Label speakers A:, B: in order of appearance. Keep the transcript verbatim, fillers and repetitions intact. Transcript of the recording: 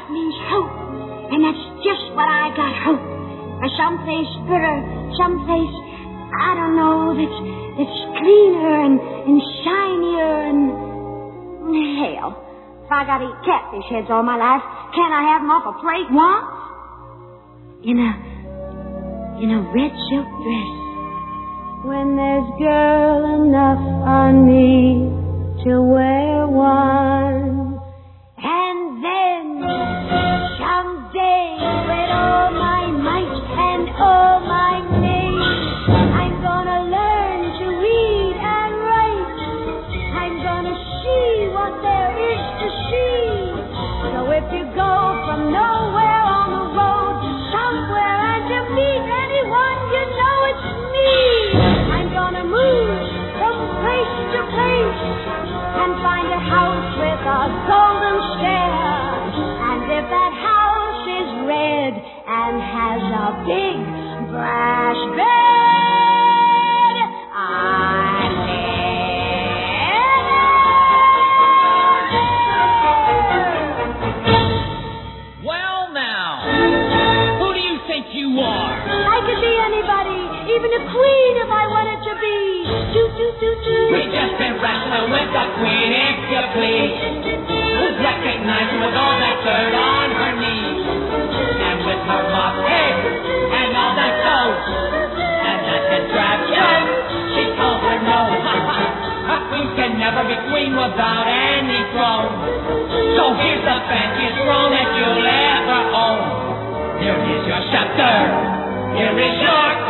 A: that means hope. And that's just what I got, hope. For someplace better, someplace, I don't know, that's, that's cleaner and, and shinier and... Hell, if I gotta eat catfish heads all my life, can't I have them off a plate once? In a, in a red silk dress. When there's girl enough on me to wear one. And then, someday, with all my might and all my might, I'm gonna learn to read and write. I'm gonna see what there is to see. So if you go from nowhere on the road to somewhere and you meet anyone, you know it's me. I'm gonna move from place to place and find a house with a golden stair. And if that house is red and has a big brass bed, I'm in.
B: Well, now, who do you think you are?
A: I could be anybody, even a queen if I wanted to be. Do, do, do, do.
B: We just been wrestling with the queen, if you please. Who's recognized with all that dirt on her knees, and with her mop head, and all that toes, and that contraption, she told her no. A queen can never be queen without any throne. So here's the fanciest throne that you'll ever own. Here is your scepter, here is your